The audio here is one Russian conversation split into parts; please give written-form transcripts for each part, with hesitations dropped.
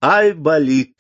Айболит.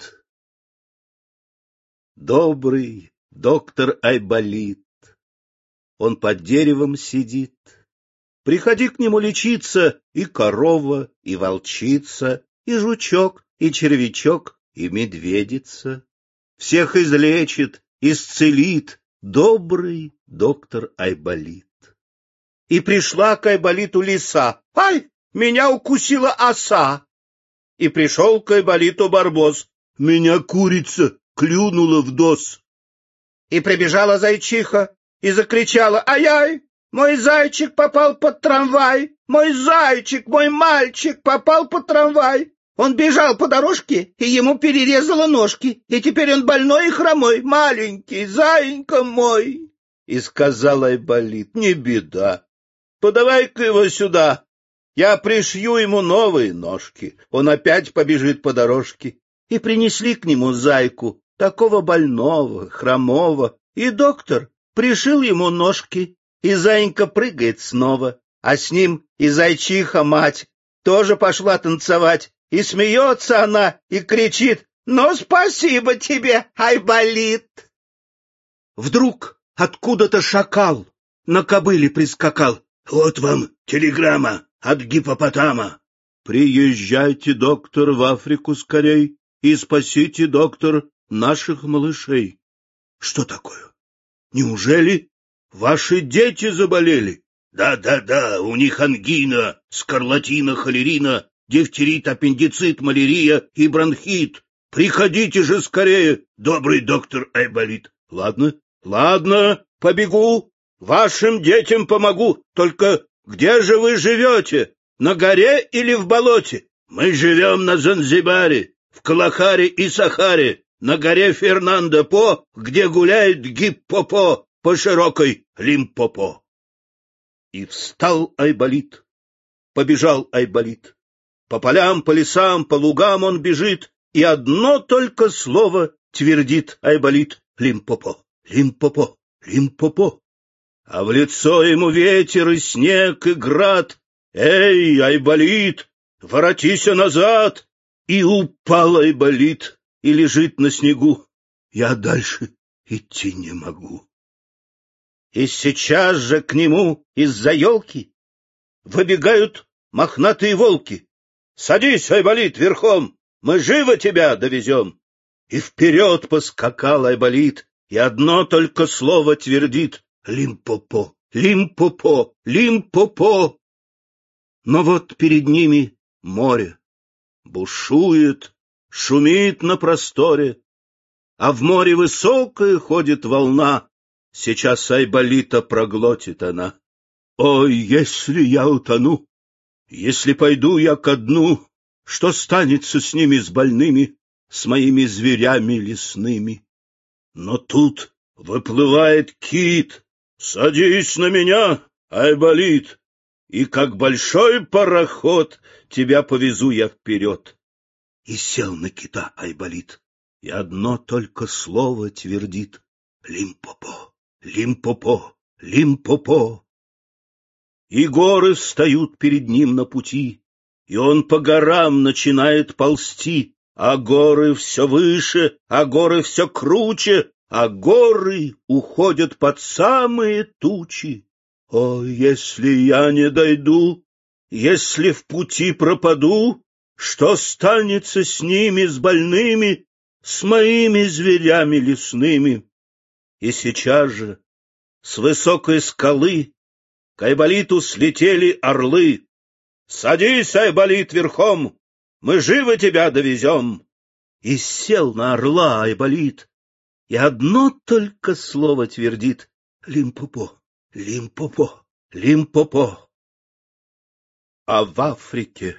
Добрый доктор Айболит, он под деревом сидит. Приходи к нему лечиться, и корова, и волчица, и жучок, и червячок, и медведица. Всех излечит, исцелит добрый доктор Айболит. И пришла к Айболиту лиса. Ай, меня укусила оса. И пришел к Айболиту барбос. Меня курица клюнула в нос. И прибежала зайчиха и закричала: ай-ай, мой зайчик попал под трамвай, мой зайчик, мой мальчик попал под трамвай. Он бежал по дорожке, и ему перерезало ножки, и теперь он больной и хромой, маленький зайенька мой. И сказал Айболит: не беда, подавай-ка его сюда, я пришью ему новые ножки, он опять побежит по дорожке. И принесли к нему зайку, такого больного, хромого, и доктор пришил ему ножки, и зайенька прыгает снова, а с ним и зайчиха-мать тоже пошла танцевать, и смеется она, и кричит: ну, спасибо тебе, Айболит. Вдруг откуда-то шакал на кобыле прискакал. Вот вам телеграмма от гиппопотама. Приезжайте, доктор, в Африку скорей и спасите, доктор, наших малышей. Что такое? Неужели ваши дети заболели? Да, у них ангина, скарлатина, холерина, дифтерит, аппендицит, малярия и бронхит. Приходите же скорее, добрый доктор Айболит. Ладно, побегу, вашим детям помогу. Только где же вы живете, на горе или в болоте? Мы живем на Занзибаре, в Калахаре и Сахаре, на горе Фернандо-По, где гуляет гиппопо по широкой Лимпопо. И встал Айболит, побежал Айболит. По полям, по лесам, по лугам он бежит, и одно только слово твердит Айболит: Лимпопо, Лимпопо, Лимпопо. А в лицо ему ветер и снег и град. Эй, Айболит, воротися назад! И упал Айболит, и лежит на снегу. Я дальше идти не могу. И сейчас же к нему из-за елки выбегают мохнатые волки. Садись, Айболит, верхом, мы живо тебя довезем. И вперед поскакал Айболит, и одно только слово твердит: Лимпопо, Лимпопо, Лимпопо. Но вот перед ними море бушует, шумит на просторе, а в море высокая ходит волна, сейчас Айболита проглотит она. Ой, если я утону, если пойду я ко дну, что станется с ними, с больными, с моими зверями лесными? Но тут выплывает кит. Садись на меня, Айболит, и как большой пароход тебя повезу я вперед. И сел на кита Айболит, и одно только слово твердит: Лимпопо, Лимпопо, Лимпопо. И горы встают перед ним на пути, и он по горам начинает ползти, а горы все выше, а горы все круче, а горы уходят под самые тучи. О, если я не дойду, если в пути пропаду, что станется с ними, с больными, с моими зверями лесными? И сейчас же с высокой скалы к Айболиту слетели орлы. Садись, Айболит, верхом, мы живо тебя довезем. И сел на орла Айболит, и одно только слово твердит: Лимпопо, Лимпопо, Лимпопо. А в Африке,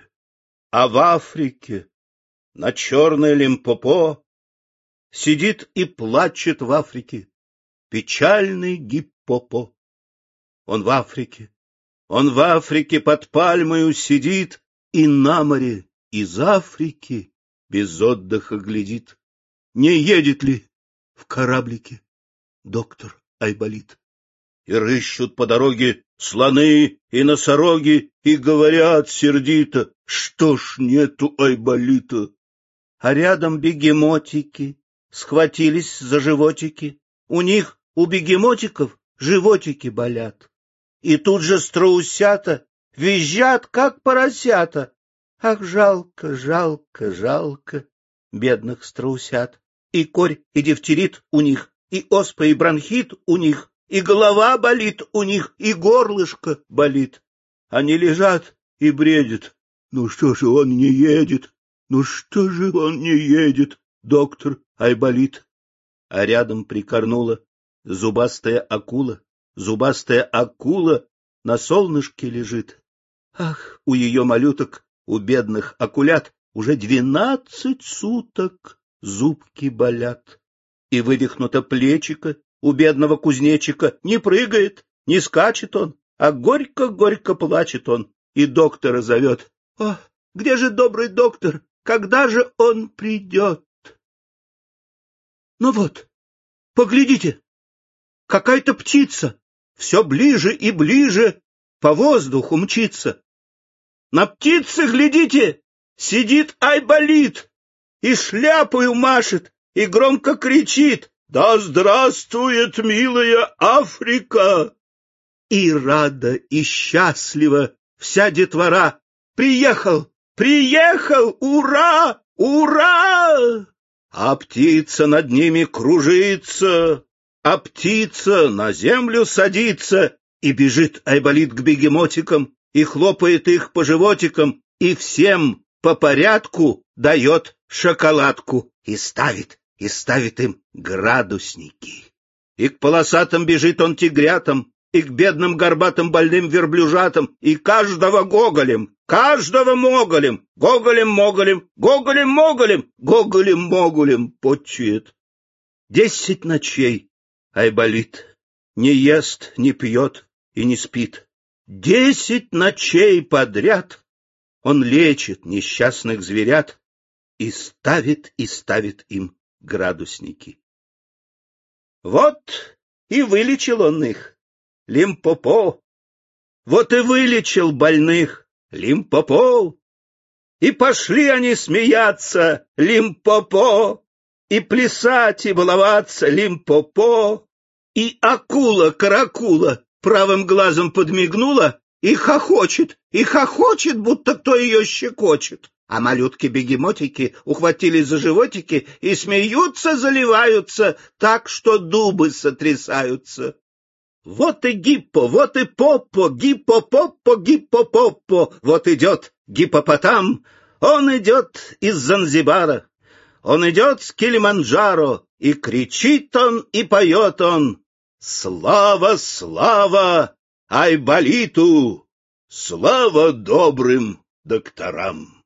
на черной Лимпопо сидит и плачет в Африке печальный гиппопо. Он в Африке под пальмою сидит и на море из Африки без отдыха глядит. Не едет ли в кораблике доктор Айболит? И рыщут по дороге слоны и носороги, и говорят сердито: что ж нету Айболита? А рядом бегемотики схватились за животики. У бегемотиков, животики болят. И тут же страусята визжат, как поросята. Ах, жалко, жалко, жалко бедных страусят. И корь, и дифтерит у них, и оспа, и бронхит у них, и голова болит у них, и горлышко болит. Они лежат и бредят. Ну что же он не едет? Ну что же он не едет, доктор Айболит? А рядом прикорнула зубастая акула. Зубастая акула на солнышке лежит. Ах, у ее малюток, у бедных акулят уже 12 суток зубки болят. И вывихнуто плечико у бедного кузнечика. Не прыгает, не скачет он, а горько-горько плачет он. И доктора зовет. О, где же добрый доктор? Когда же он придет? Ну вот, поглядите, какая-то птица все ближе и ближе по воздуху мчится. На птице, глядите, сидит Айболит и шляпою машет, и громко кричит: «Да здравствует, милая Африка!» И рада, и счастлива вся детвора. Приехал, приехал, ура, ура! А птица над ними кружится, а птица на землю садится, и бежит Айболит к бегемотикам, и хлопает их по животикам, и всем по порядку дает шоколадку, и ставит им градусники. И к полосатым бежит он тигрятам, и к бедным горбатым больным верблюжатам, и каждого гоголем, каждого моголем, гоголем-моголем, гоголем-моголем, гоголем-моголем почует. 10 ночей Айболит не ест, не пьет и не спит. 10 ночей подряд он лечит несчастных зверят и ставит им градусники. Вот и вылечил он их, Лимпопо. Вот и вылечил больных, Лимпопо. И пошли они смеяться, Лимпопо, и плясать, и баловаться, Лимпопо. И акула-каракула правым глазом подмигнула и хохочет, будто кто ее щекочет. А малютки-бегемотики ухватились за животики и смеются, заливаются, так что дубы сотрясаются. Вот и гиппо, вот и поппо, гиппо-поппо, гиппо-поппо. Вот идет гиппопотам, он идет из Занзибара, он идет с Килиманджаро, и кричит он, и поет он: слава, слава Айболиту, слава добрым докторам.